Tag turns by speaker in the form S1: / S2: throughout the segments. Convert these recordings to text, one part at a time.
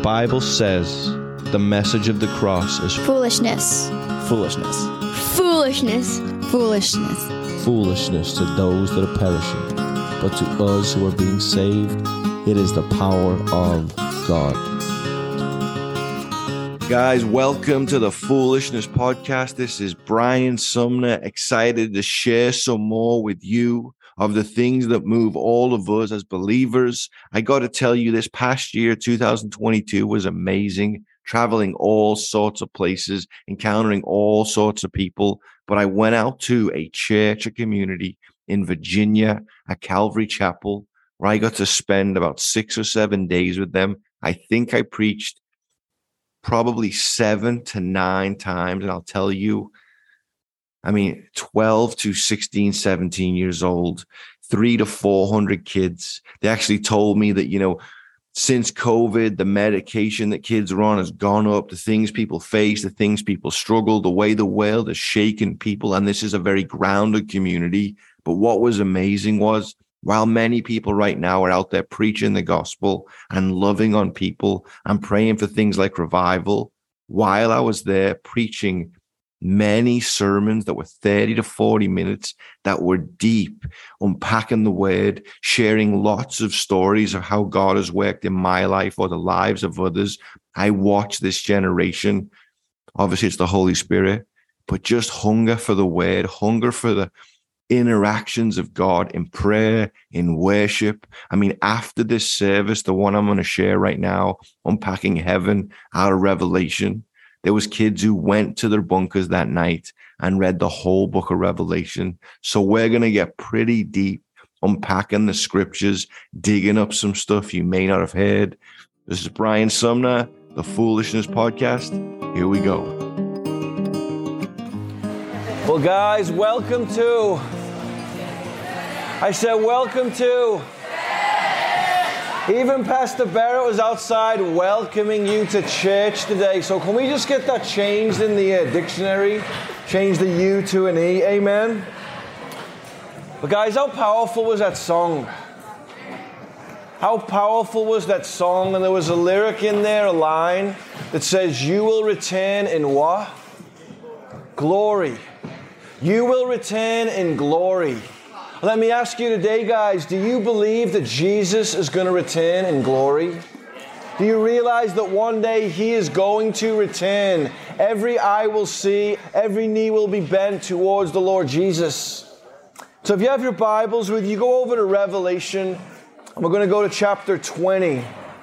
S1: Bible says the message of the cross is
S2: foolishness.
S1: Foolishness.
S2: Foolishness. Foolishness.
S1: Foolishness to those that are perishing, but to us who are being saved, it is the power of God. Guys, welcome to the Foolishness Podcast. This is Brian Sumner, excited to share some more with you of the things that move all of us as believers. I got to tell you, this past year, 2022, was amazing, traveling all sorts of places, encountering all sorts of people. But I went out to a church, a community in Virginia, at Calvary Chapel, where I got to spend about 6 or 7 days with them. I think I preached probably 7 to 9 times. And I'll tell you, 12 to 16, 17 years old, 300 to 400 kids. They actually told me that, since COVID, the medication that kids are on has gone up, the things people face, the things people struggle, the way the world has shaken people. And this is a very grounded community. But what was amazing was, while many people right now are out there preaching the gospel and loving on people and praying for things like revival, while I was there preaching many sermons that were 30 to 40 minutes that were deep, unpacking the word, sharing lots of stories of how God has worked in my life or the lives of others. I watched this generation. Obviously, it's the Holy Spirit, but just hunger for the word, hunger for the interactions of God in prayer, in worship. After this service, the one I'm going to share right now, Unpacking Heaven out of Revelation, there was kids who went to their bunkers that night and read the whole book of Revelation. So we're going to get pretty deep, unpacking the scriptures, digging up some stuff you may not have heard. This is Brian Sumner, the Foolishness Podcast. Here we go.
S3: Well, guys, welcome to even Pastor Barrett was outside welcoming you to church today. So can we just get that changed in the dictionary? Change the U to an E. Amen. But guys, how powerful was that song? How powerful was that song? And there was a lyric in there, a line that says, "You will return in what? Glory. You will return in glory." Let me ask you today, guys, do you believe that Jesus is going to return in glory? Do you realize that one day He is going to return? Every eye will see, every knee will be bent towards the Lord Jesus. So if you have your Bibles with you, go over to Revelation, and we're going to go to chapter 20.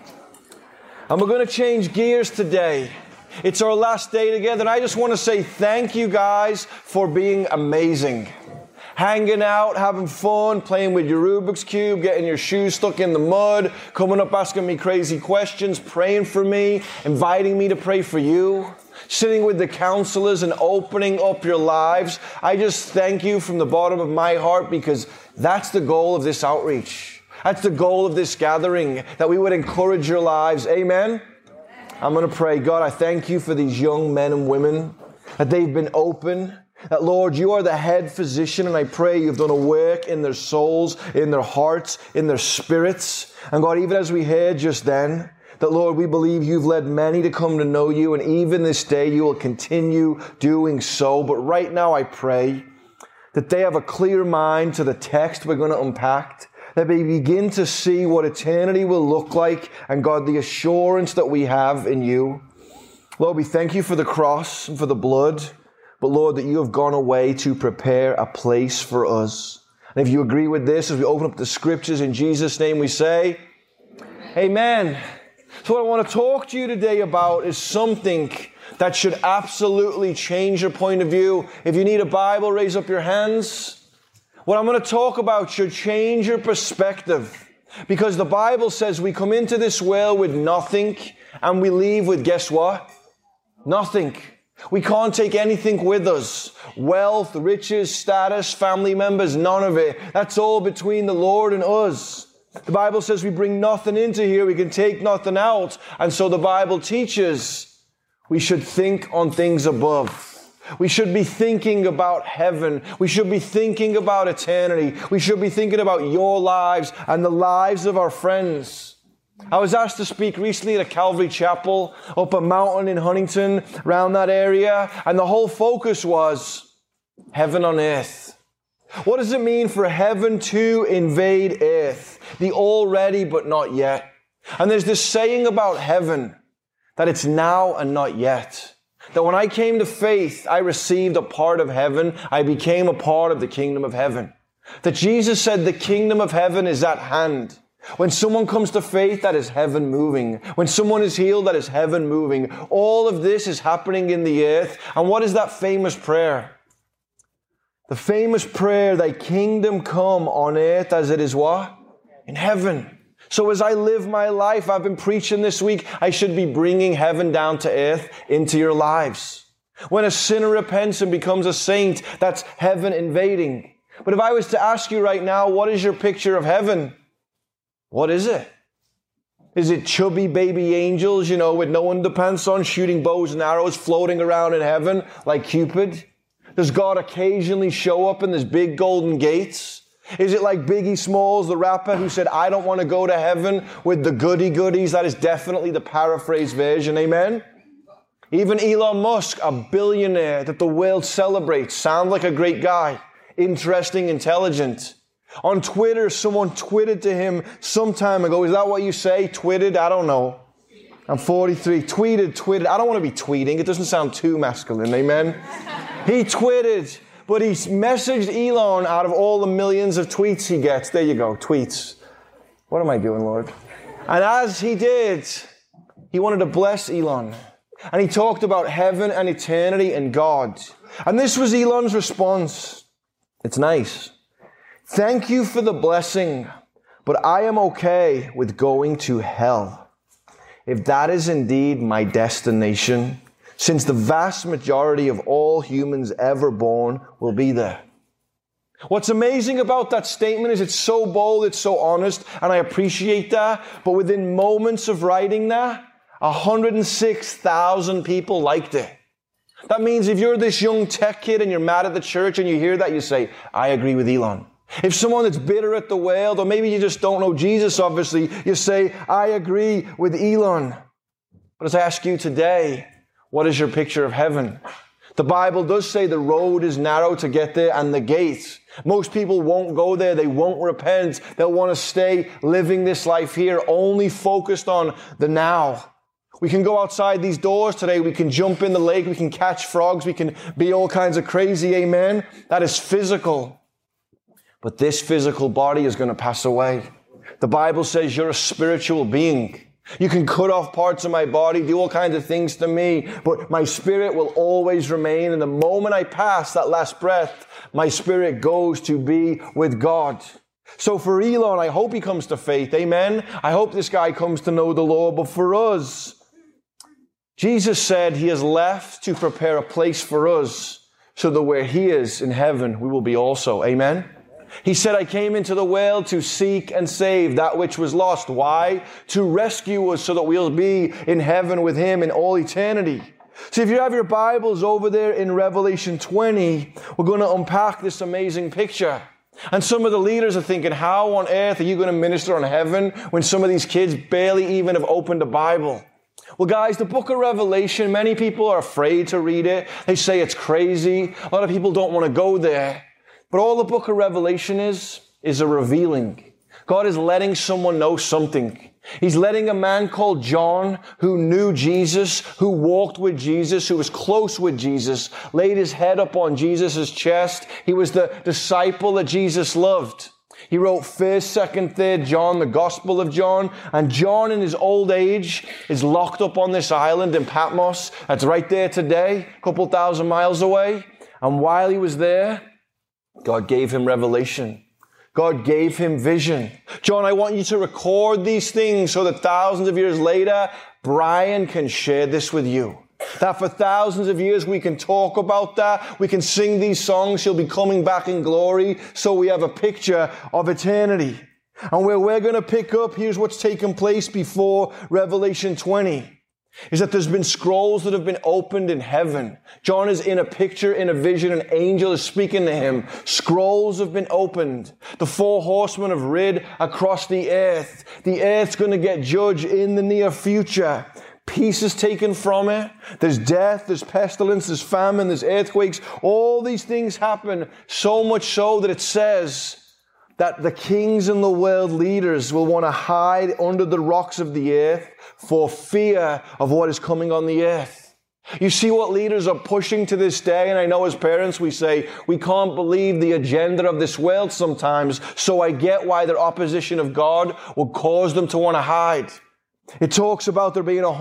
S3: And we're going to change gears today. It's our last day together, and I just want to say thank you guys for being amazing. Hanging out, having fun, playing with your Rubik's Cube, getting your shoes stuck in the mud, coming up asking me crazy questions, praying for me, inviting me to pray for you, sitting with the counselors and opening up your lives. I just thank you from the bottom of my heart, because that's the goal of this outreach. That's the goal of this gathering, that we would encourage your lives. Amen? I'm going to pray. God, I thank you for these young men and women, that they've been open, that, Lord, you are the head physician, and I pray you've done a work in their souls, in their hearts, in their spirits. And God, even as we heard just then, that, Lord, we believe you've led many to come to know you, and even this day you will continue doing so. But right now I pray that they have a clear mind to the text we're going to unpack, that they begin to see what eternity will look like, and God, the assurance that we have in you. Lord, we thank you for the cross and for the blood, but Lord, that you have gone away to prepare a place for us. And if you agree with this, as we open up the scriptures in Jesus' name, we say, Amen. So what I want to talk to you today about is something that should absolutely change your point of view. If you need a Bible, raise up your hands. What I'm going to talk about should change your perspective, because the Bible says we come into this world with nothing and we leave with, guess what? Nothing. We can't take anything with us. Wealth, riches, status, family members, none of it. That's all between the Lord and us. The Bible says we bring nothing into here, we can take nothing out. And so the Bible teaches we should think on things above. We should be thinking about heaven. We should be thinking about eternity. We should be thinking about your lives and the lives of our friends. I was asked to speak recently at a Calvary Chapel up a mountain in Huntington, around that area, and the whole focus was heaven on earth. What does it mean for heaven to invade earth? The already but not yet. And there's this saying about heaven, that it's now and not yet. That when I came to faith, I received a part of heaven. I became a part of the kingdom of heaven. That Jesus said the kingdom of heaven is at hand. When someone comes to faith, that is heaven moving. When someone is healed, that is heaven moving. All of this is happening in the earth. And what is that famous prayer? The famous prayer, thy kingdom come on earth as it is what? In heaven. So as I live my life, I've been preaching this week, I should be bringing heaven down to earth into your lives. When a sinner repents and becomes a saint, that's heaven invading. But if I was to ask you right now, what is your picture of heaven? What is it? Is it chubby baby angels, with no underpants on, shooting bows and arrows, floating around in heaven like Cupid? Does God occasionally show up in these big golden gates? Is it like Biggie Smalls, the rapper, who said, I don't want to go to heaven with the goody-goodies? That is definitely the paraphrased version, amen? Even Elon Musk, a billionaire that the world celebrates, sounds like a great guy, interesting, intelligent. On Twitter, someone tweeted to him some time ago. Is that what you say? Tweeted? I don't know. I'm 43. Tweeted. I don't want to be tweeting. It doesn't sound too masculine. Amen? He tweeted, but he messaged Elon out of all the millions of tweets he gets. There you go, tweets. What am I doing, Lord? And as he did, he wanted to bless Elon. And he talked about heaven and eternity and God. And this was Elon's response. It's nice. Thank you for the blessing, but I am okay with going to hell, if that is indeed my destination, since the vast majority of all humans ever born will be there. What's amazing about that statement is it's so bold, it's so honest, and I appreciate that, but within moments of writing that, 106,000 people liked it. That means if you're this young tech kid and you're mad at the church and you hear that, you say, I agree with Elon. If someone that's bitter at the world, or maybe you just don't know Jesus, obviously, you say, I agree with Elon. But as I ask you today, what is your picture of heaven? The Bible does say the road is narrow to get there and the gate. Most people won't go there. They won't repent. They'll want to stay living this life here, only focused on the now. We can go outside these doors today. We can jump in the lake. We can catch frogs. We can be all kinds of crazy. Amen. That is physical. But this physical body is going to pass away. The Bible says you're a spiritual being. You can cut off parts of my body, do all kinds of things to me, but my spirit will always remain. And the moment I pass that last breath, my spirit goes to be with God. So for Elon, I hope he comes to faith. Amen. I hope this guy comes to know the Lord. But for us, Jesus said he has left to prepare a place for us so that where he is in heaven, we will be also. Amen. He said, I came into the world to seek and save that which was lost. Why? To rescue us so that we'll be in heaven with him in all eternity. So if you have your Bibles over there in Revelation 20, we're going to unpack this amazing picture. And some of the leaders are thinking, how on earth are you going to minister on heaven when some of these kids barely even have opened a Bible? Well, guys, the book of Revelation, many people are afraid to read it. They say it's crazy. A lot of people don't want to go there. But all the book of Revelation is a revealing. God is letting someone know something. He's letting a man called John, who knew Jesus, who walked with Jesus, who was close with Jesus, laid his head up on Jesus' chest. He was the disciple that Jesus loved. He wrote 1st, 2nd, 3rd John, the Gospel of John. And John, in his old age, is locked up on this island in Patmos. That's right there today, a couple thousand miles away. And while he was there, God gave him revelation. God gave him vision. John, I want you to record these things so that thousands of years later, Brian can share this with you. That for thousands of years we can talk about that. We can sing these songs. He'll be coming back in glory. So we have a picture of eternity. And where we're going to pick up, here's what's taken place before Revelation 20. is that there's been scrolls that have been opened in heaven. John is in a picture, in a vision. An angel is speaking to him. Scrolls have been opened. The 4 horsemen have rid across the earth. The earth's going to get judged in the near future. Peace is taken from it. There's death, there's pestilence, there's famine, there's earthquakes. All these things happen, so much so that it says that the kings and the world leaders will want to hide under the rocks of the earth for fear of what is coming on the earth. You see what leaders are pushing to this day, and I know as parents we say, we can't believe the agenda of this world sometimes, so I get why their opposition of God will cause them to want to hide. It talks about there being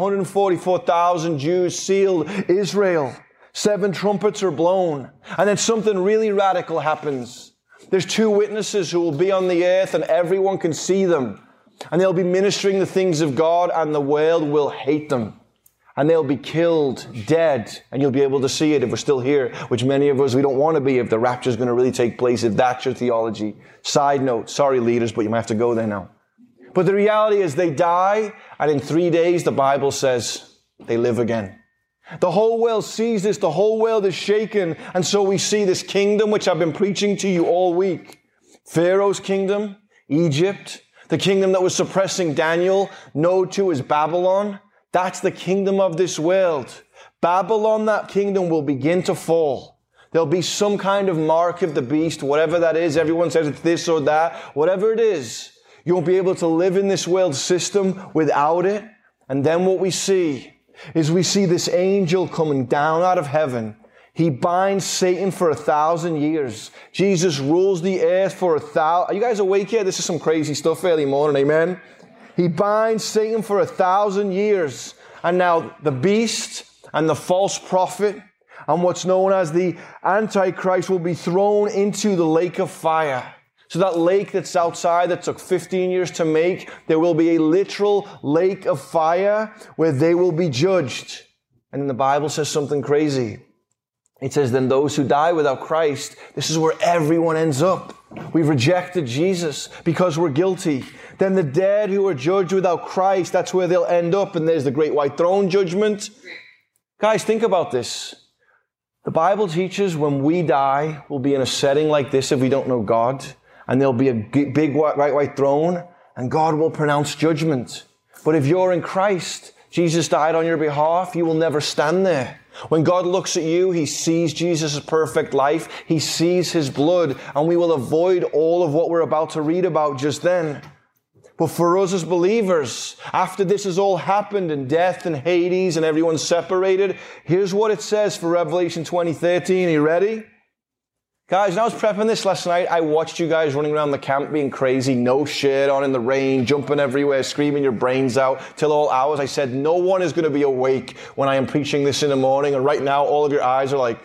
S3: 144,000 Jews sealed Israel. 7 trumpets are blown, and then something really radical happens. There's 2 witnesses who will be on the earth, and everyone can see them. And they'll be ministering the things of God, and the world will hate them. And they'll be killed, dead, and you'll be able to see it if we're still here, which many of us, we don't want to be if the rapture is going to really take place, if that's your theology. Side note, sorry leaders, but you might have to go there now. But the reality is they die, and in 3 days, the Bible says, they live again. The whole world sees this, the whole world is shaken, and so we see this kingdom, which I've been preaching to you all week. Pharaoh's kingdom, Egypt, the kingdom that was suppressing Daniel, node 2 is Babylon. That's the kingdom of this world. Babylon, that kingdom, will begin to fall. There'll be some kind of mark of the beast, whatever that is. Everyone says it's this or that. Whatever it is, you won't be able to live in this world system without it. And then what we see is we see this angel coming down out of heaven. He binds Satan for 1,000 years. Jesus rules the earth for 1,000. Are you guys awake yet? This is some crazy stuff early morning, amen? He binds Satan for 1,000 years. And now the beast and the false prophet and what's known as the Antichrist will be thrown into the lake of fire. So that lake that's outside that took 15 years to make, there will be a literal lake of fire where they will be judged. And then the Bible says something crazy. It says, then those who die without Christ, this is where everyone ends up. We've rejected Jesus because we're guilty. Then the dead who are judged without Christ, that's where they'll end up. And there's the great white throne judgment. Guys, think about this. The Bible teaches when we die, we'll be in a setting like this if we don't know God. And there'll be a big white throne, and God will pronounce judgment. But if you're in Christ, Jesus died on your behalf, you will never stand there. When God looks at you, He sees Jesus' perfect life. He sees His blood, and we will avoid all of what we're about to read about just then. But for us as believers, after this has all happened in death and Hades and everyone's separated, here's what it says for Revelation 20:13. Are you ready? Guys, when I was prepping this last night, I watched you guys running around the camp being crazy, no shirt on in the rain, jumping everywhere, screaming your brains out till all hours. I said, no one is going to be awake when I am preaching this in the morning. And right now, all of your eyes are like,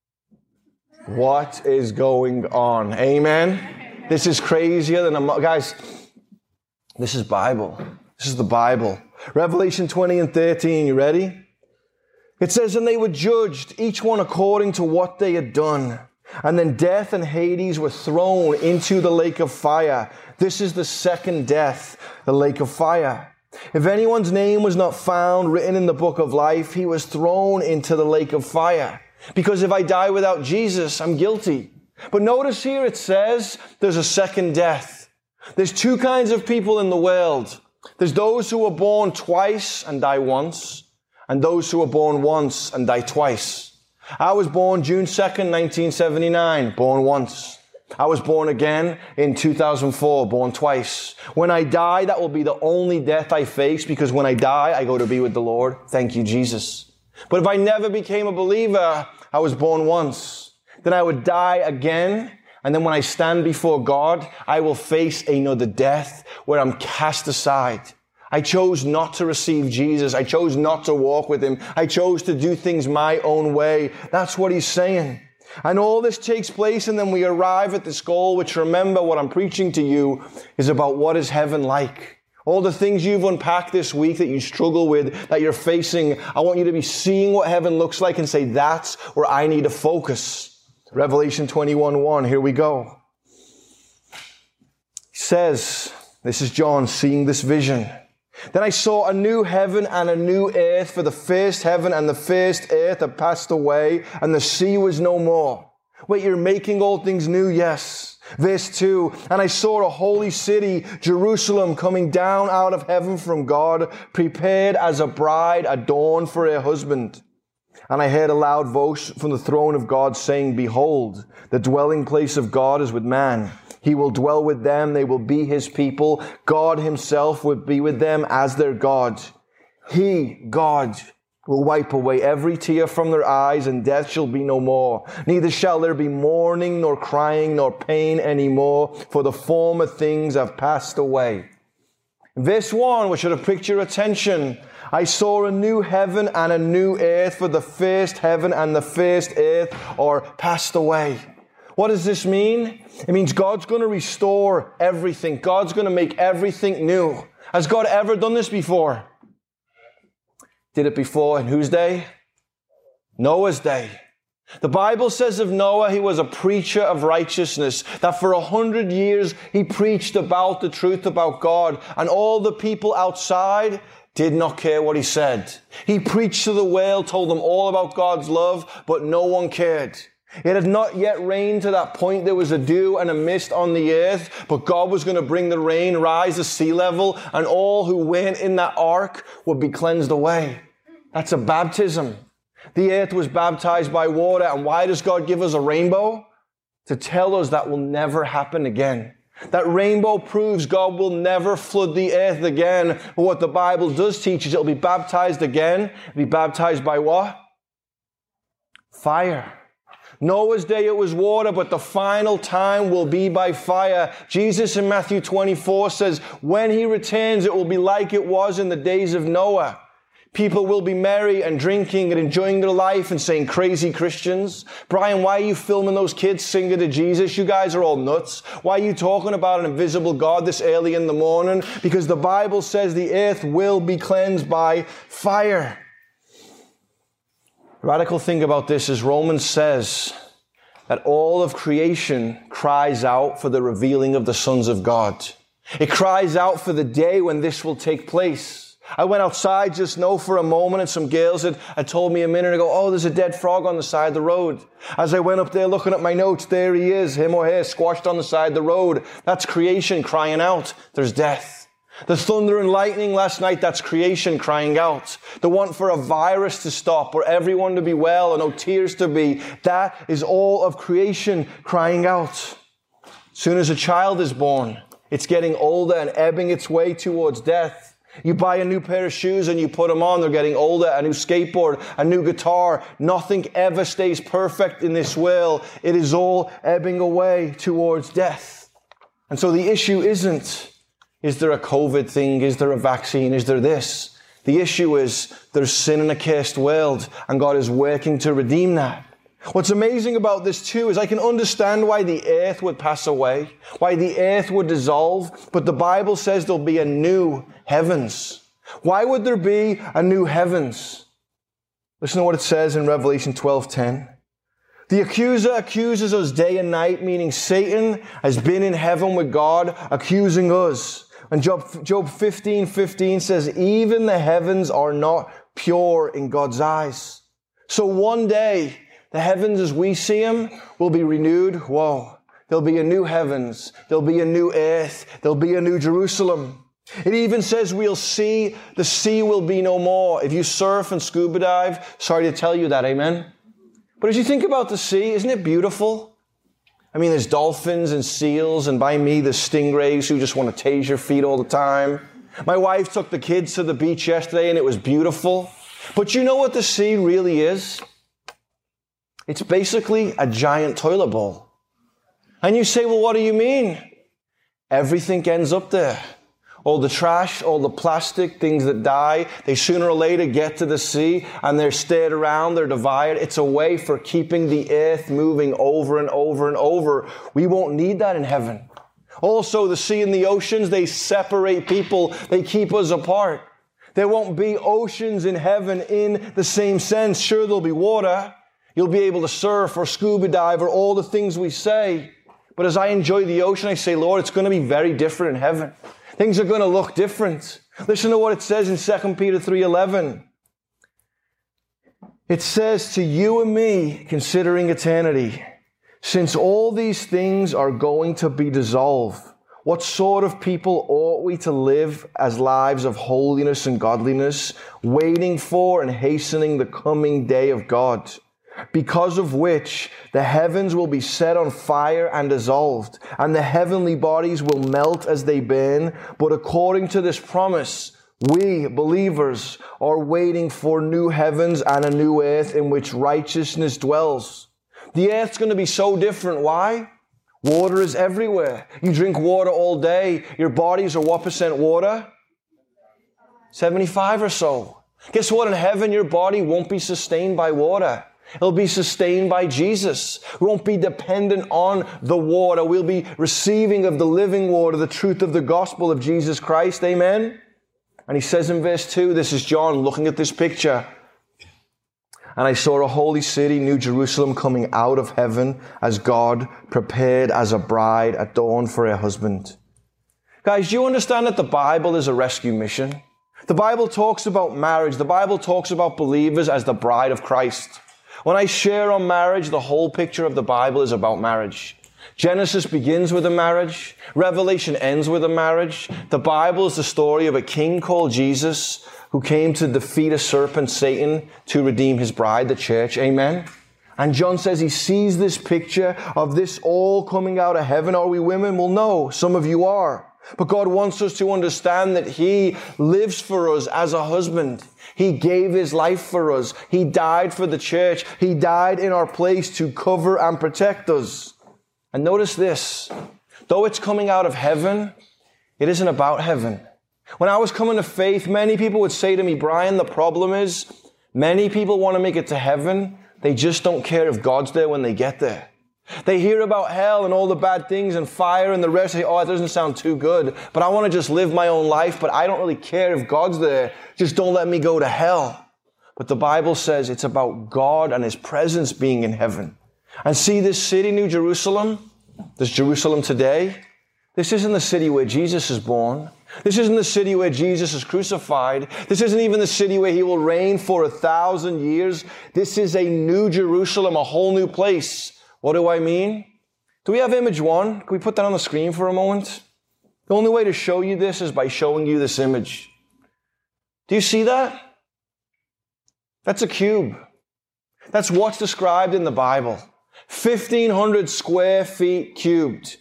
S3: what is going on? Amen? This is crazier than guys, this is Bible. This is the Bible. Revelation 20:13, you ready? It says, and they were judged, each one according to what they had done. And then death and Hades were thrown into the lake of fire. This is the second death, the lake of fire. If anyone's name was not found written in the book of life, he was thrown into the lake of fire. Because if I die without Jesus, I'm guilty. But notice here it says there's a second death. There's 2 kinds of people in the world. There's those who are born twice and die once, and those who are born once and die twice. I was born June 2nd, 1979, born once. I was born again in 2004, born twice. When I die, that will be the only death I face, because when I die, I go to be with the Lord. Thank you, Jesus. But if I never became a believer, I was born once. Then I would die again, and then when I stand before God, I will face another death where I'm cast aside. I chose not to receive Jesus. I chose not to walk with Him. I chose to do things my own way. That's what He's saying. And all this takes place, and then we arrive at this goal, which, remember, what I'm preaching to you is about what is heaven like. All the things you've unpacked this week that you struggle with, that you're facing, I want you to be seeing what heaven looks like and say, that's where I need to focus. Revelation 21:1, here we go. He says, this is John seeing this vision. Then I saw a new heaven and a new earth, for the first heaven and the first earth had passed away, and the sea was no more. Wait, you're making all things new? Yes. Verse 2, and I saw a holy city, Jerusalem, coming down out of heaven from God, prepared as a bride adorned for her husband. And I heard a loud voice from the throne of God saying, behold, the dwelling place of God is with man. He will dwell with them. They will be his people. God himself will be with them as their God. He, God, will wipe away every tear from their eyes, and death shall be no more. Neither shall there be mourning, nor crying, nor pain anymore, for the former things have passed away. In verse 1, which should have piqued your attention, I saw a new heaven and a new earth, for the first heaven and the first earth are passed away. What does this mean? It means God's going to restore everything. God's going to make everything new. Has God ever done this before? Did it before in whose day? Noah's day. The Bible says of Noah, he was a preacher of righteousness, that for 100 years he preached about the truth about God, and all the people outside did not care what he said. He preached to the world, told them all about God's love, but no one cared. It had not yet rained to that point. There was a dew and a mist on the earth, but God was going to bring the rain, rise the sea level, and all who went in that ark would be cleansed away. That's a baptism. The earth was baptized by water. And why does God give us a rainbow? To tell us that will never happen again. That rainbow proves God will never flood the earth again. But what the Bible does teach is it'll be baptized again. It'll be baptized by what? Fire. Noah's day it was water, but the final time will be by fire. Jesus in Matthew 24 says, when he returns, it will be like it was in the days of Noah. People will be merry and drinking and enjoying their life and saying, crazy Christians. Brian, why are you filming those kids singing to Jesus? You guys are all nuts. Why are you talking about an invisible God this early in the morning? Because the Bible says the earth will be cleansed by fire. The radical thing about this is Romans says that all of creation cries out for the revealing of the sons of God. It cries out for the day when this will take place. I went outside just now for a moment, and some girls had told me a minute ago, oh, there's a dead frog on the side of the road. As I went up there looking at my notes, there he is, him or her, squashed on the side of the road. That's creation crying out. There's death. The thunder and lightning last night, that's creation crying out. The want for a virus to stop, or everyone to be well, or no tears to be, that is all of creation crying out. As soon as a child is born, it's getting older and ebbing its way towards death. You buy a new pair of shoes and you put them on, they're getting older, a new skateboard, a new guitar. Nothing ever stays perfect in this world. It is all ebbing away towards death. And so the issue isn't, is there a COVID thing? Is there a vaccine? Is there this? The issue is there's sin in a cursed world, and God is working to redeem that. What's amazing about this too is I can understand why the earth would pass away, why the earth would dissolve, but the Bible says there'll be a new heavens. Why would there be a new heavens? Listen to what it says in Revelation 12:10. The accuser accuses us day and night, meaning Satan has been in heaven with God accusing us. And Job 15:15 says, even the heavens are not pure in God's eyes. So one day, the heavens as we see them will be renewed. Whoa. There'll be a new heavens. There'll be a new earth. There'll be a new Jerusalem. It even says we'll see, the sea will be no more. If you surf and scuba dive, sorry to tell you that, amen? But as you think about the sea, isn't it beautiful? I mean, there's dolphins and seals, and by me, there's stingrays who just want to tase your feet all the time. My wife took the kids to the beach yesterday, and it was beautiful. But you know what the sea really is? It's basically a giant toilet bowl. And you say, well, what do you mean? Everything ends up there. All the trash, all the plastic, things that die, they sooner or later get to the sea and they're stirred around, they're divided. It's a way for keeping the earth moving over and over and over. We won't need that in heaven. Also, the sea and the oceans, they separate people. They keep us apart. There won't be oceans in heaven in the same sense. Sure, there'll be water. You'll be able to surf or scuba dive or all the things we say. But as I enjoy the ocean, I say, Lord, it's going to be very different in heaven. Things are going to look different. Listen to what it says in 2 Peter 3:11. It says, to you and me, considering eternity, since all these things are going to be dissolved, what sort of people ought we to live as lives of holiness and godliness, waiting for and hastening the coming day of God, because of which the heavens will be set on fire and dissolved, and the heavenly bodies will melt as they burn. But according to this promise, we, believers, are waiting for new heavens and a new earth in which righteousness dwells. The earth's going to be so different. Why? Water is everywhere. You drink water all day. Your bodies are what percent water? 75 or so. Guess what? In heaven, your body won't be sustained by water. It'll be sustained by Jesus. We won't be dependent on the water. We'll be receiving of the living water, the truth of the gospel of Jesus Christ. Amen? And he says in verse 2, this is John looking at this picture. And I saw a holy city, New Jerusalem, coming out of heaven as God, prepared as a bride adorned for her husband. Guys, do you understand that the Bible is a rescue mission? The Bible talks about marriage. The Bible talks about believers as the bride of Christ. When I share on marriage, the whole picture of the Bible is about marriage. Genesis begins with a marriage. Revelation ends with a marriage. The Bible is the story of a king called Jesus who came to defeat a serpent, Satan, to redeem his bride, the church. Amen? And John says he sees this picture of this all coming out of heaven. Are we women? Well, no. Some of you are. But God wants us to understand that he lives for us as a husband. He gave his life for us. He died for the church. He died in our place to cover and protect us. And notice this, though it's coming out of heaven, it isn't about heaven. When I was coming to faith, many people would say to me, Brian, the problem is many people want to make it to heaven. They just don't care if God's there when they get there. They hear about hell and all the bad things and fire and the rest. They say, oh, it doesn't sound too good, but I want to just live my own life, but I don't really care if God's there. Just don't let me go to hell. But the Bible says it's about God and his presence being in heaven. And see this city, New Jerusalem, this Jerusalem today, this isn't the city where Jesus is born. This isn't the city where Jesus is crucified. This isn't even the city where he will reign for 1,000 years. This is a new Jerusalem, a whole new place. What do I mean? Do we have image 1? Can we put that on the screen for a moment? The only way to show you this is by showing you this image. Do you see that? That's a cube. That's what's described in the Bible. 1,500 square feet cubed.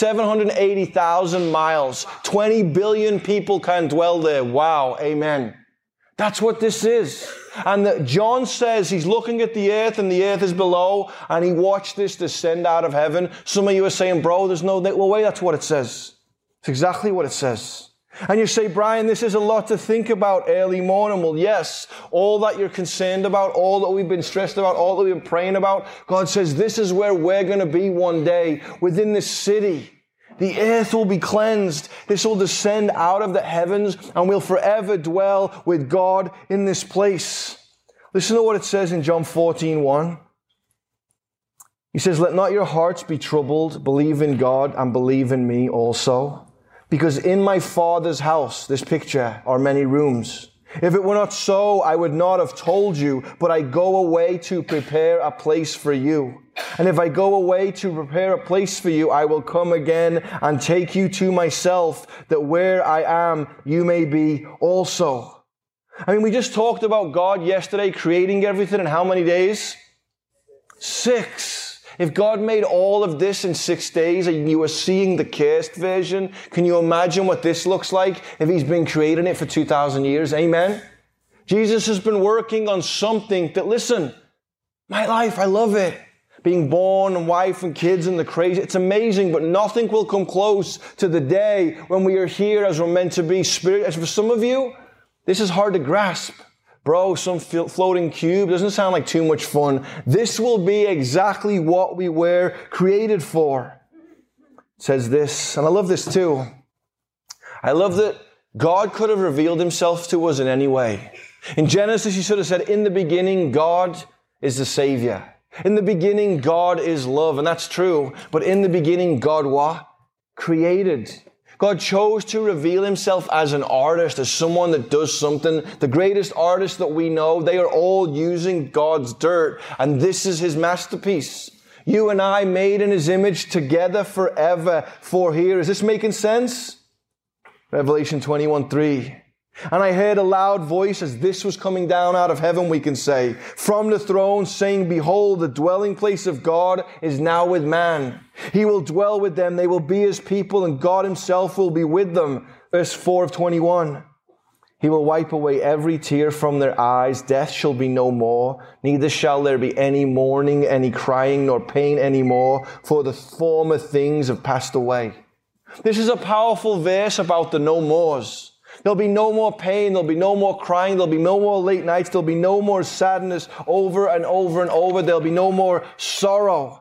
S3: 780,000 miles. 20 billion people can dwell there. Wow. Amen. That's what this is. And John says he's looking at the earth and the earth is below and he watched this descend out of heaven. Some of you are saying, bro, there's no way. That's what it says. It's exactly what it says. And you say, Brian, this is a lot to think about early morning. Well, yes, all that you're concerned about, all that we've been stressed about, all that we've been praying about, God says this is where we're going to be one day within this city. The earth will be cleansed. This will descend out of the heavens and we'll forever dwell with God in this place. Listen to what it says in John 14:1. He says, let not your hearts be troubled. Believe in God and believe in me also. Because in my Father's house, this picture, are many rooms. If it were not so, I would not have told you, but I go away to prepare a place for you. And if I go away to prepare a place for you, I will come again and take you to myself, that where I am, you may be also. I mean, we just talked about God yesterday creating everything in how many days? 6. If God made all of this in 6 days and you were seeing the cursed version, can you imagine what this looks like if he's been creating it for 2,000 years? Amen? Jesus has been working on something that, listen, my life, I love it. Being born and wife and kids and the crazy, it's amazing, but nothing will come close to the day when we are here as we're meant to be. Spirit. For some of you, this is hard to grasp. Bro, some floating cube doesn't sound like too much fun. This will be exactly what we were created for. It says this, and I love this too. I love that God could have revealed himself to us in any way. In Genesis, he should have said, in the beginning, God is the Savior. In the beginning, God is love, and that's true. But in the beginning, God what? Created. God chose to reveal himself as an artist, as someone that does something. The greatest artists that we know, they are all using God's dirt. And this is his masterpiece. You and I made in his image together forever for here. Is this making sense? Revelation 21:3. And I heard a loud voice as this was coming down out of heaven, we can say, from the throne saying, behold, the dwelling place of God is now with man. He will dwell with them. They will be his people and God himself will be with them. Verse 4 of 21. He will wipe away every tear from their eyes. Death shall be no more. Neither shall there be any mourning, any crying, nor pain anymore, for the former things have passed away. This is a powerful verse about the no mores. There'll be no more pain. There'll be no more crying. There'll be no more late nights. There'll be no more sadness over and over and over. There'll be no more sorrow.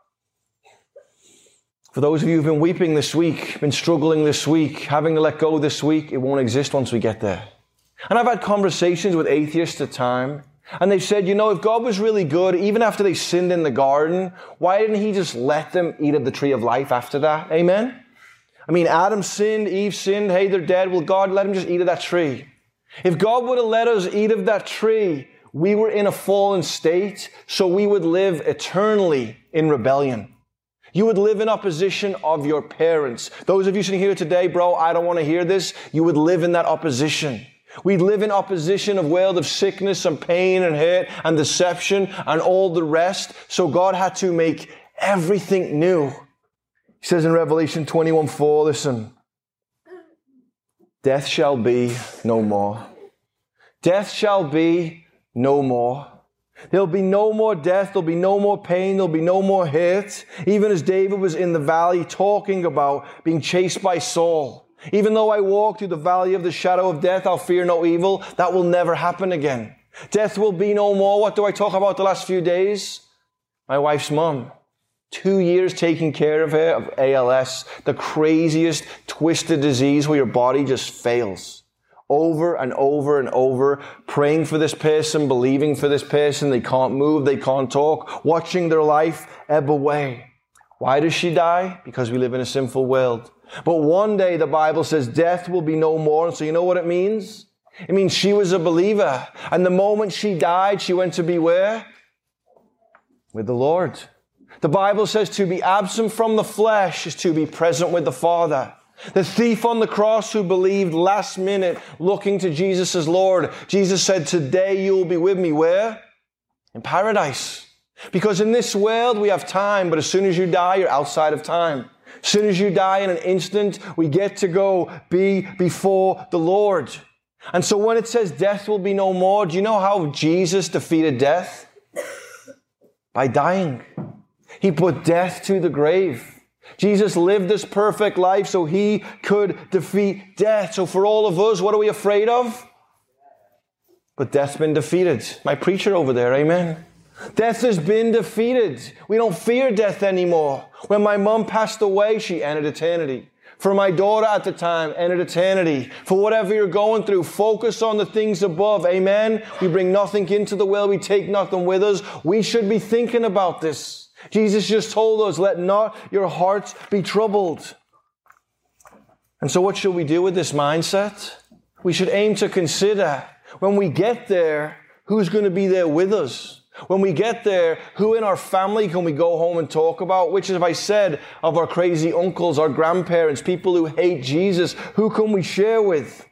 S3: For those of you who've been weeping this week, been struggling this week, having to let go this week, it won't exist once we get there. And I've had conversations with atheists at time, and they've said, you know, if God was really good, even after they sinned in the garden, why didn't he just let them eat of the tree of life after that? Amen? I mean, Adam sinned, Eve sinned, hey, they're dead. Well, God, let them just eat of that tree. If God would have let us eat of that tree, we were in a fallen state, so we would live eternally in rebellion. You would live in opposition of your parents. Those of you sitting here today, bro, I don't want to hear this. You would live in that opposition. We'd live in opposition of world of sickness and pain and hurt and deception and all the rest. So God had to make everything new. He says in Revelation 21:4, listen, death shall be no more. Death shall be no more. There'll be no more death. There'll be no more pain. There'll be no more hurt. Even as David was in the valley talking about being chased by Saul. Even though I walk through the valley of the shadow of death, I'll fear no evil. That will never happen again. Death will be no more. What do I talk about the last few days? My wife's mom. 2 years taking care of her, of ALS, the craziest twisted disease where your body just fails. Over and over and over, praying for this person, believing for this person. They can't move, they can't talk, watching their life ebb away. Why does she die? Because we live in a sinful world. But one day the Bible says death will be no more. And so you know what it means? It means she was a believer. And the moment she died, she went to be where? With the Lord. The Bible says to be absent from the flesh is to be present with the Father. The thief on the cross who believed last minute, looking to Jesus as Lord. Jesus said, today you will be with me. Where? In paradise. Because in this world we have time, but as soon as you die, you're outside of time. As soon as you die in an instant, we get to go be before the Lord. And so when it says death will be no more, do you know how Jesus defeated death? By dying. He put death to the grave. Jesus lived this perfect life so he could defeat death. So for all of us, what are we afraid of? But death's been defeated. My preacher over there, amen. Death has been defeated. We don't fear death anymore. When my mom passed away, she ended eternity. For my daughter at the time, ended eternity. For whatever you're going through, focus on the things above, amen. We bring nothing into the world. We take nothing with us. We should be thinking about this. Jesus just told us, let not your hearts be troubled. And so what should we do with this mindset? We should aim to consider, when we get there, who's going to be there with us? When we get there, who in our family can we go home and talk about? Which, as I said, of our crazy uncles, our grandparents, people who hate Jesus, who can we share with?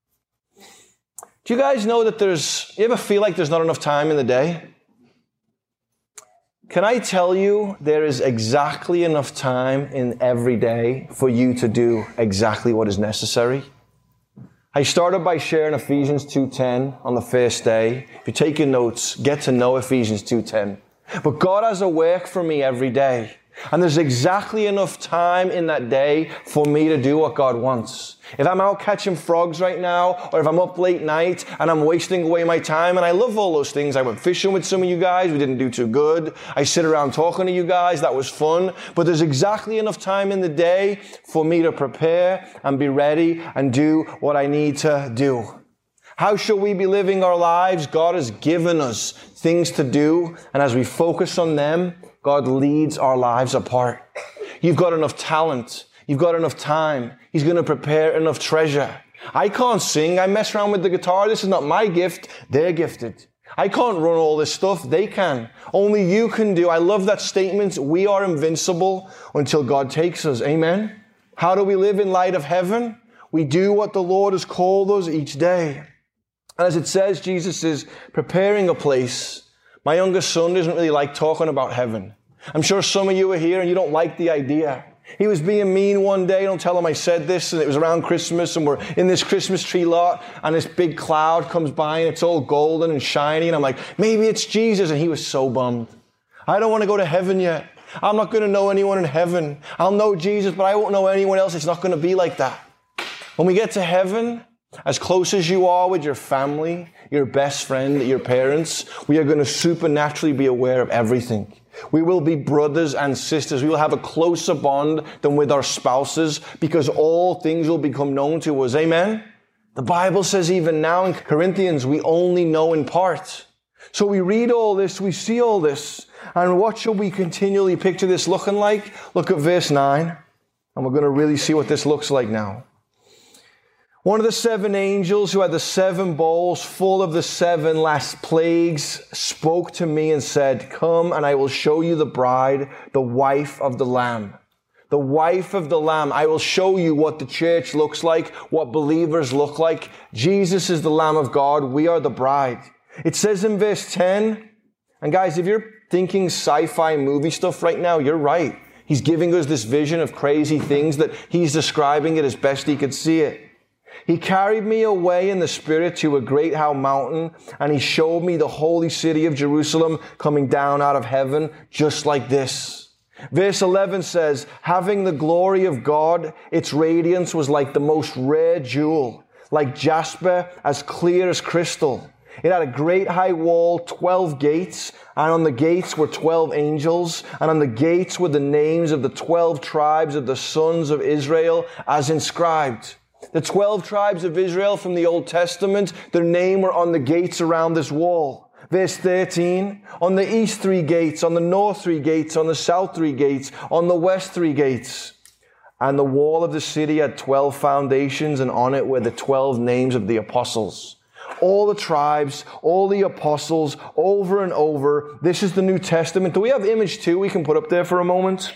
S3: Do you guys know that you ever feel like there's not enough time in the day? Can I tell you, there is exactly enough time in every day for you to do exactly what is necessary? I started by sharing Ephesians 2:10 on the first day. If you're taking notes, get to know Ephesians 2:10. But God has a work for me every day. And there's exactly enough time in that day for me to do what God wants. If I'm out catching frogs right now, or if I'm up late night and I'm wasting away my time, and I love all those things. I went fishing with some of you guys. We didn't do too good. I sit around talking to you guys. That was fun. But there's exactly enough time in the day for me to prepare and be ready and do what I need to do. How shall we be living our lives? God has given us things to do. And as we focus on them, God leads our lives apart. You've got enough talent. You've got enough time. He's going to prepare enough treasure. I can't sing. I mess around with the guitar. This is not my gift. They're gifted. I can't run all this stuff. They can. Only you can do. I love that statement. We are invincible until God takes us. Amen. How do we live in light of heaven? We do what the Lord has called us each day. And as it says, Jesus is preparing a place. My youngest son doesn't really like talking about heaven. I'm sure some of you are here and you don't like the idea. He was being mean one day. Don't tell him I said this. And it was around Christmas and we're in this Christmas tree lot and this big cloud comes by and it's all golden and shiny. And I'm like, maybe it's Jesus. And he was so bummed. I don't want to go to heaven yet. I'm not going to know anyone in heaven. I'll know Jesus, but I won't know anyone else. It's not going to be like that. When we get to heaven, as close as you are with your family, your best friend, your parents, we are going to supernaturally be aware of everything. We will be brothers and sisters. We will have a closer bond than with our spouses because all things will become known to us. Amen? The Bible says even now in Corinthians, we only know in part. So we read all this, we see all this, and what shall we continually picture this looking like? Look at verse 9, and we're going to really see what this looks like now. One of the 7 angels who had the 7 bowls full of the 7 last plagues spoke to me and said, "Come and I will show you the bride, the wife of the Lamb." The wife of the Lamb. I will show you what the church looks like, what believers look like. Jesus is the Lamb of God. We are the bride. It says in verse 10, and guys, if you're thinking sci-fi movie stuff right now, you're right. He's giving us this vision of crazy things that he's describing it as best he could see it. He carried me away in the Spirit to a great high mountain, and he showed me the holy city of Jerusalem coming down out of heaven, just like this. Verse 11 says, having the glory of God, its radiance was like the most rare jewel, like jasper, as clear as crystal. It had a great high wall, 12 gates, and on the gates were 12 angels, and on the gates were the names of the 12 tribes of the sons of Israel as inscribed. The 12 tribes of Israel from the Old Testament, their name were on the gates around this wall. Verse 13, on the east 3 gates, on the north 3 gates, on the south 3 gates, on the west 3 gates. And the wall of the city had 12 foundations, and on it were the 12 names of the apostles. All the tribes, all the apostles, over and over. This is the New Testament. Do we have image 2 we can put up there for a moment?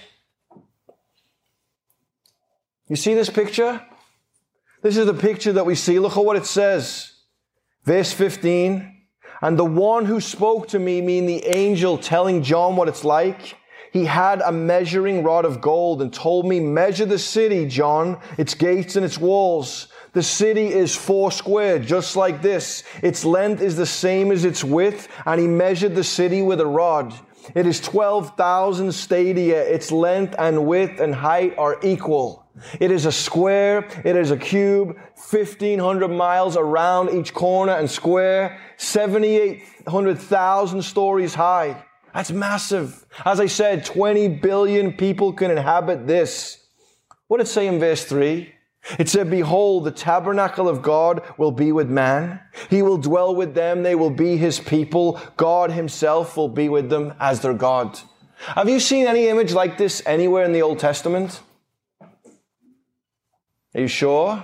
S3: You see this picture? This is the picture that we see. Look at what it says. Verse 15. And the one who spoke to me, meaning the angel telling John what it's like, he had a measuring rod of gold and told me, measure the city, John, its gates and its walls. The city is 4 square, just like this. Its length is the same as its width, and he measured the city with a rod. It is 12,000 stadia. Its length and width and height are equal. It is a square, it is a cube, 1,500 miles around each corner and square, 7,800,000 stories high. That's massive. As I said, 20 billion people can inhabit this. What did it say in verse 3? It said, behold, the tabernacle of God will be with man. He will dwell with them. They will be his people. God himself will be with them as their God. Have you seen any image like this anywhere in the Old Testament? Are you sure?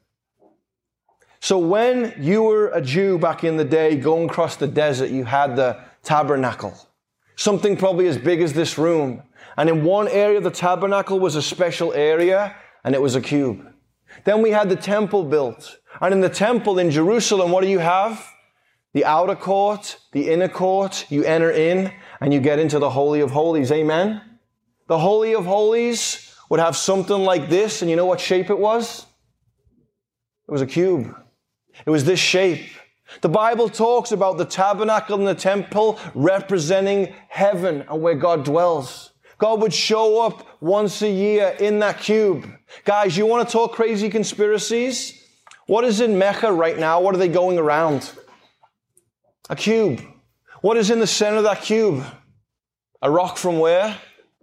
S3: So when you were a Jew back in the day going across the desert, you had the tabernacle. Something probably as big as this room. And in one area of the tabernacle was a special area, and it was a cube. Then we had the temple built. And in the temple in Jerusalem, what do you have? The outer court, the inner court. You enter in, and you get into the Holy of Holies. Amen? The Holy of Holies would have something like this, and you know what shape it was? It was a cube. It was this shape. The Bible talks about the tabernacle and the temple representing heaven and where God dwells. God would show up once a year in that cube. Guys, you want to talk crazy conspiracies? What is in Mecca right now? What are they going around? A cube. What is in the center of that cube? A rock from where?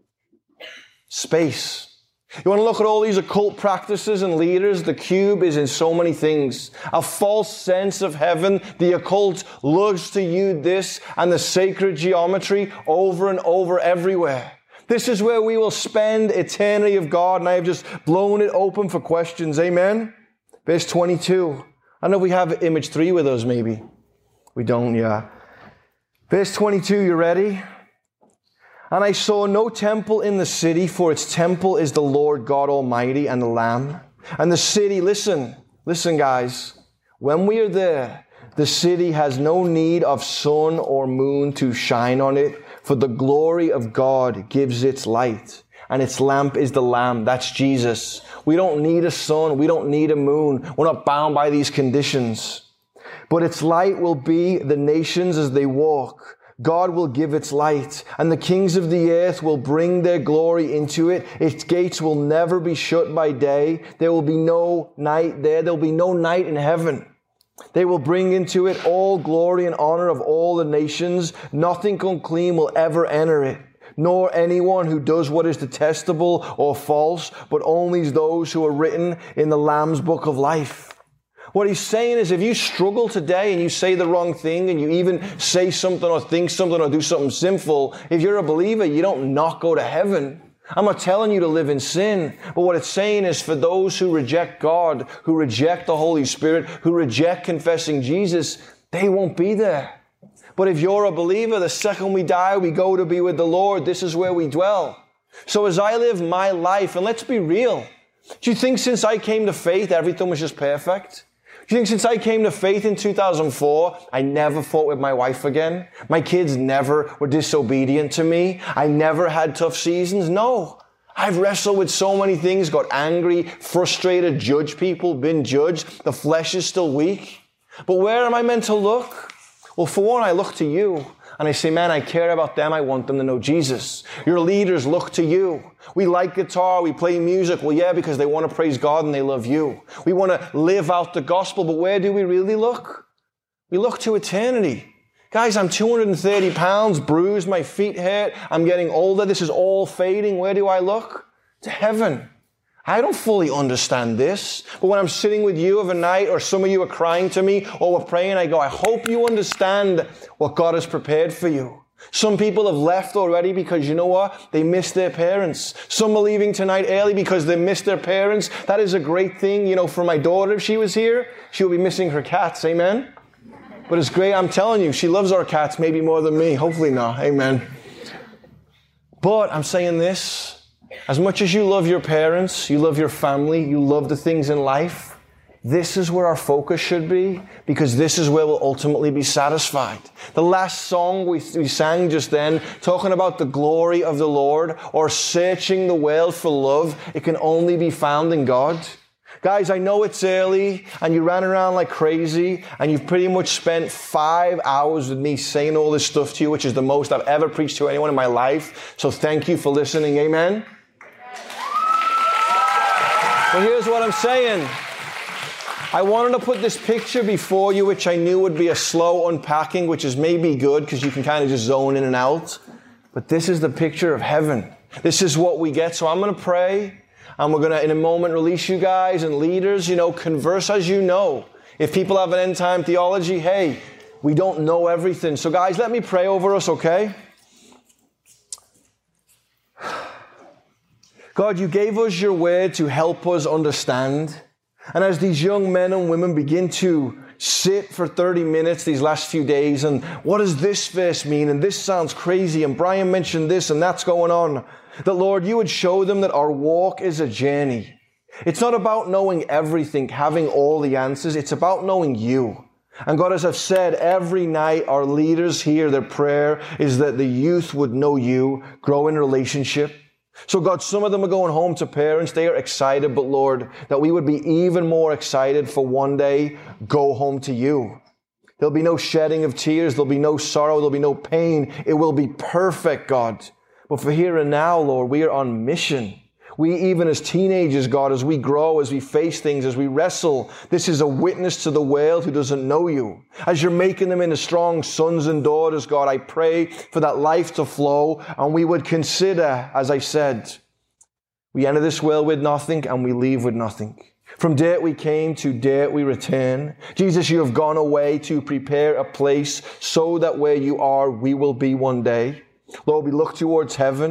S3: Space. You want to look at all these occult practices and leaders? The cube is in so many things. A false sense of heaven. The occult loves to use this and the sacred geometry over and over everywhere. This is where we will spend eternity of God, and I have just blown it open for questions. Amen? Verse 22. I don't know if we have image 3 with us, maybe. We don't, yeah. Verse 22, you ready? And I saw no temple in the city, for its temple is the Lord God Almighty and the Lamb. And the city, listen guys, when we are there, the city has no need of sun or moon to shine on it, for the glory of God gives its light. And its lamp is the Lamb. That's Jesus. We don't need a sun. We don't need a moon. We're not bound by these conditions. But its light will be the nations as they walk. God will give its light, and the kings of the earth will bring their glory into it. Its gates will never be shut by day. There will be no night there. There will be no night in heaven. They will bring into it all glory and honor of all the nations. Nothing unclean will ever enter it, nor anyone who does what is detestable or false, but only those who are written in the Lamb's book of life. What he's saying is, if you struggle today and you say the wrong thing and you even say something or think something or do something sinful, if you're a believer, you don't not go to heaven. I'm not telling you to live in sin, but what it's saying is for those who reject God, who reject the Holy Spirit, who reject confessing Jesus, they won't be there. But if you're a believer, the second we die, we go to be with the Lord. This is where we dwell. So as I live my life, and let's be real, do you think since I came to faith, everything was just perfect? Do you think since I came to faith in 2004, I never fought with my wife again? My kids never were disobedient to me? I never had tough seasons? No. I've wrestled with so many things, got angry, frustrated, judged people, been judged. The flesh is still weak. But where am I meant to look? Well, for one, I look to you. And I say, man, I care about them. I want them to know Jesus. Your leaders look to you. We like guitar. We play music. Well, yeah, because they want to praise God and they love you. We want to live out the gospel. But where do we really look? We look to eternity. Guys, I'm 230 pounds, bruised. My feet hurt. I'm getting older. This is all fading. Where do I look? To heaven. I don't fully understand this, but when I'm sitting with you of a night, or some of you are crying to me, or we're praying, I go, I hope you understand what God has prepared for you. Some people have left already because, you know what? They missed their parents. Some are leaving tonight early because they missed their parents. That is a great thing. You know, for my daughter, if she was here, she would be missing her cats. Amen? But it's great. I'm telling you, she loves our cats maybe more than me. Hopefully not. Amen. But I'm saying this. As much as you love your parents, you love your family, you love the things in life, this is where our focus should be, because this is where we'll ultimately be satisfied. The last song we sang just then, talking about the glory of the Lord, or searching the world for love, it can only be found in God. Guys, I know it's early, and you ran around like crazy, and you've pretty much spent 5 hours with me saying all this stuff to you, which is the most I've ever preached to anyone in my life. So thank you for listening. Amen? But here's what I'm saying. I wanted to put this picture before you, which I knew would be a slow unpacking, which is maybe good because you can kind of just zone in and out. But this is the picture of heaven. This is what we get. So I'm going to pray, and we're going to, in a moment, release you guys and leaders, converse as you know. If people have an end time theology, hey, we don't know everything. So guys, let me pray over us, okay? God, you gave us your word to help us understand. And as these young men and women begin to sit for 30 minutes these last few days, and what does this verse mean? And this sounds crazy, and Brian mentioned this, and that's going on. That, Lord, you would show them that our walk is a journey. It's not about knowing everything, having all the answers. It's about knowing you. And God, as I've said, every night our leaders here, their prayer is that the youth would know you, grow in relationship. So God, some of them are going home to parents. They are excited, but Lord, that we would be even more excited for one day, go home to you. There'll be no shedding of tears. There'll be no sorrow. There'll be no pain. It will be perfect, God. But for here and now, Lord, we are on mission. We, even as teenagers, God, as we grow, as we face things, as we wrestle, this is a witness to the world who doesn't know you. As you're making them into strong sons and daughters, God, I pray for that life to flow, and we would consider, as I said, we enter this world with nothing and we leave with nothing. From dirt we came, to dirt we return. Jesus, you have gone away to prepare a place so that where you are, we will be one day. Lord, we look towards heaven.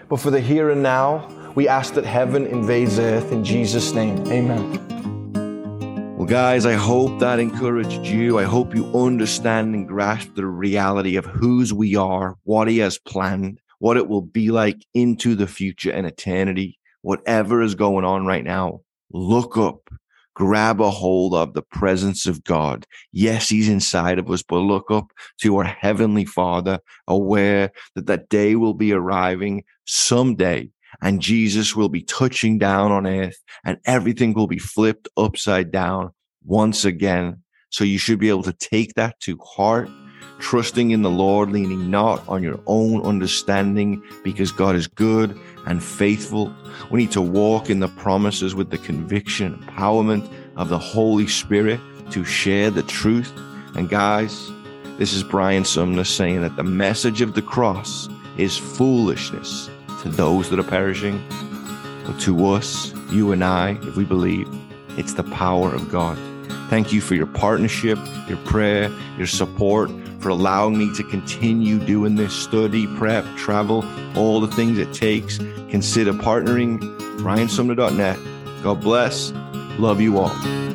S3: but for the here and now, we ask that heaven invades earth in Jesus' name. Amen.
S1: Well, guys, I hope that encouraged you. I hope you understand and grasp the reality of whose we are, what he has planned, what it will be like into the future and eternity. Whatever is going on right now, look up, grab a hold of the presence of God. Yes, he's inside of us, but look up to our Heavenly Father, aware that that day will be arriving someday, and Jesus will be touching down on earth, and everything will be flipped upside down once again. So you should be able to take that to heart, trusting in the Lord, leaning not on your own understanding, because God is good and faithful. We need to walk in the promises with the conviction and empowerment of the Holy Spirit to share the truth. And guys, this is Brian Sumner saying that the message of the cross is foolishness to those that are perishing, but to us, you and I, if we believe, it's the power of God. Thank you for your partnership, your prayer, your support, for allowing me to continue doing this, study, prep, travel, all the things it takes. Consider partnering. BrianSumner.net. God bless. Love you all.